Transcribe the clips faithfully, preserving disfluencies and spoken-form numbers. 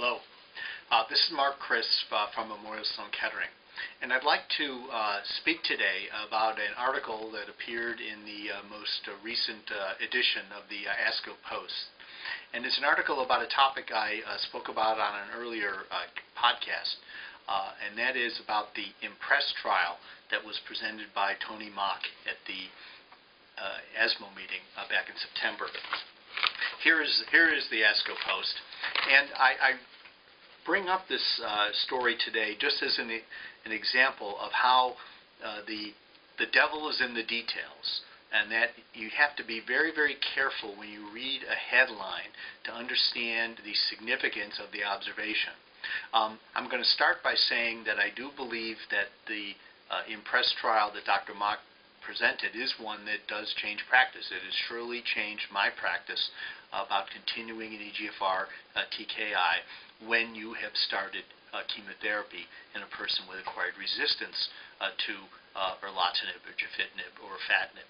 Hello, uh, this is Mark Crisp uh, from Memorial Sloan Kettering, and I'd like to uh, speak today about an article that appeared in the uh, most uh, recent uh, edition of the uh, ASCO Post. And it's an article about a topic I uh, spoke about on an earlier uh, podcast, uh, and that is about the IMPRESS trial that was presented by Tony Mok at the uh, ESMO meeting uh, back in September. Here is, here is the ASCO Post, and I, I bring up this uh, story today just as an, an example of how uh, the, the devil is in the details, and that you have to be very, very careful when you read a headline to understand the significance of the observation. Um, I'm going to start by saying that I do believe that the uh, IMPRESS trial that Doctor Mok presented is one that does change practice. It has surely changed my practice about continuing an E G F R uh, T K I when you have started uh, chemotherapy in a person with acquired resistance uh, to uh, erlotinib or gefitinib or afatinib.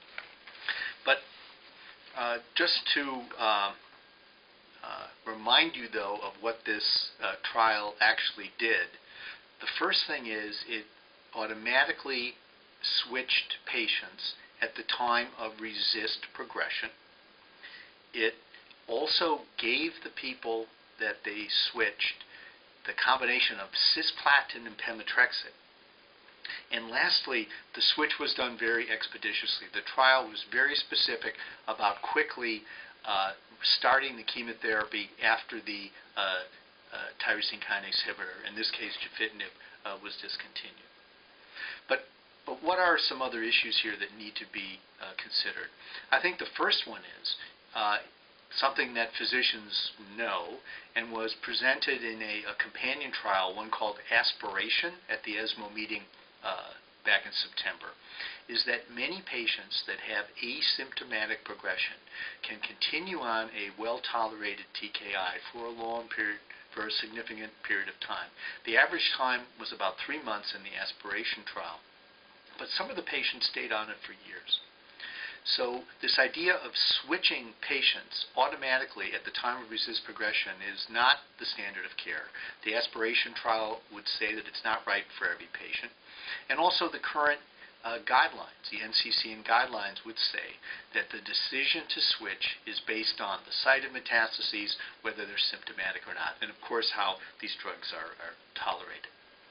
But uh, just to um, uh, remind you, though, of what this uh, trial actually did, the first thing is it automatically switched patients at the time of RECIST progression. It also gave the people that they switched the combination of cisplatin and pemetrexed. And lastly, the switch was done very expeditiously. The trial was very specific about quickly uh, starting the chemotherapy after the uh, uh, tyrosine kinase inhibitor, in this case gefitinib, uh, was discontinued. But But what are some other issues here that need to be uh, considered? I think the first one is uh, something that physicians know and was presented in a, a companion trial, one called Aspiration at the ESMO meeting uh, back in September, is that many patients that have asymptomatic progression can continue on a well-tolerated T K I for a long period, for a significant period of time. The average time was about three months in the Aspiration trial, but some of the patients stayed on it for years. So this idea of switching patients automatically at the time of RECIST progression is not the standard of care. The Aspiration trial would say that it's not right for every patient. And also the current uh, guidelines, the N C C N guidelines would say that the decision to switch is based on the site of metastases, whether they're symptomatic or not, and of course how these drugs are, are tolerated.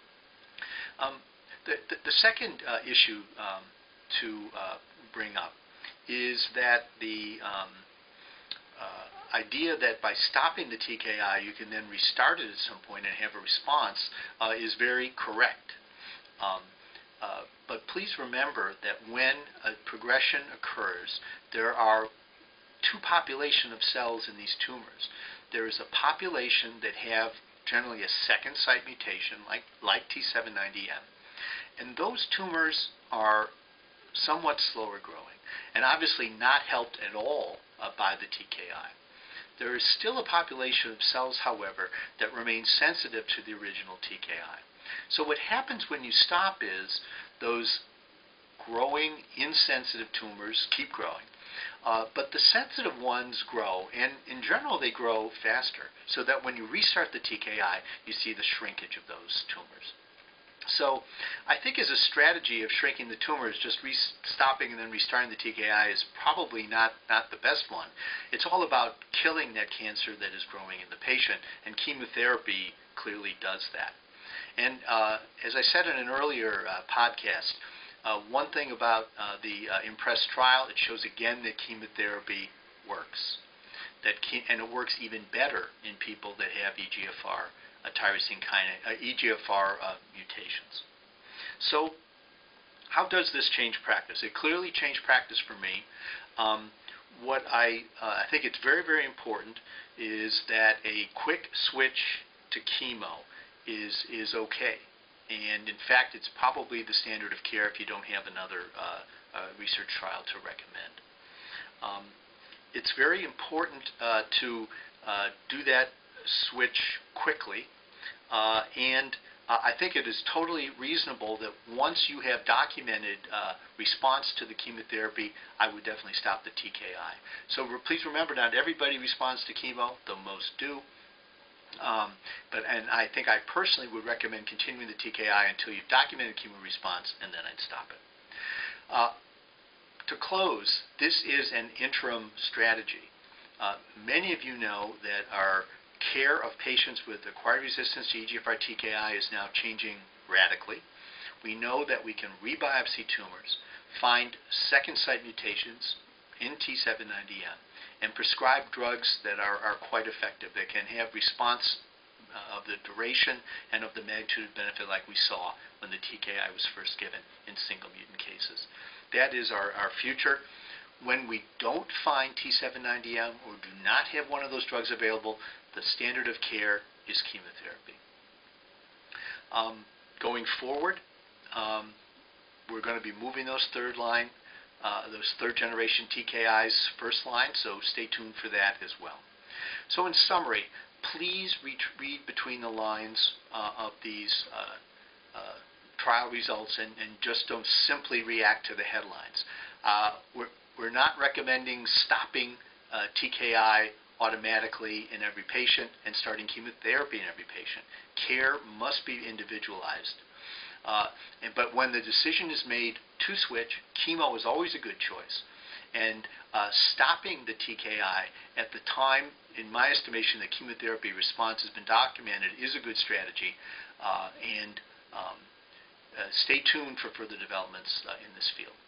Um, The, the, the second uh, issue um, to uh, bring up is that the um, uh, idea that by stopping the T K I you can then restart it at some point and have a response uh, is very correct. Um, uh, but please remember that when a progression occurs, there are two populations of cells in these tumors. There is a population that have generally a second site mutation like, like T seven ninety M. And those tumors are somewhat slower growing and obviously not helped at all uh, by the T K I. There is still a population of cells, however, that remain sensitive to the original T K I. So what happens when you stop is those growing insensitive tumors keep growing, uh, but the sensitive ones grow, and in general they grow faster, so that when you restart the T K I, you see the shrinkage of those tumors. So I think as a strategy of shrinking the tumors, just stopping and then restarting the T K I is probably not, not the best one. It's all about killing that cancer that is growing in the patient, and chemotherapy clearly does that. And uh, as I said in an earlier uh, podcast, uh, one thing about uh, the uh, IMPRESS trial, it shows again that chemotherapy works. That and it works even better in people that have E G F R Uh, tyrosine kinase, uh, E G F R uh, mutations. So how does this change practice? It clearly changed practice for me. Um, what I, uh, I think it's very, very important is that a quick switch to chemo is, is okay. And in fact, it's probably the standard of care if you don't have another uh, uh, research trial to recommend. Um, it's very important uh, to uh, do that switch quickly. Uh, and uh, I think it is totally reasonable that once you have documented uh, response to the chemotherapy, I would definitely stop the T K I. So re please remember, not everybody responds to chemo, though most do. Um, Um, but and I think I personally would recommend continuing the T K I until you've documented chemo response, and then I'd stop it. Uh, to close, this is an interim strategy. Uh, many of you know that our care of patients with acquired resistance to E G F R T K I is now changing radically. We know that we can rebiopsy tumors, find second site mutations in T seven ninety M, and prescribe drugs that are, are quite effective, that can have response uh, of the duration and of the magnitude of benefit like we saw when the T K I was first given in single mutant cases. That is our, our future. When we don't find T seven ninety M or do not have one of those drugs available, the standard of care is chemotherapy. Um, going forward, um, we're going to be moving those third line Uh, those third generation T K Is first line, so stay tuned for that as well. So in summary, please read, read between the lines uh, of these uh, uh, trial results and, and just don't simply react to the headlines. Uh, we're, we're not recommending stopping uh, T K I automatically in every patient and starting chemotherapy in every patient. Care must be individualized. Uh, and, but when the decision is made to switch, chemo is always a good choice. And uh, stopping the T K I at the time, in my estimation, the chemotherapy response has been documented is a good strategy. Uh, and um, uh, stay tuned for further developments uh, in this field.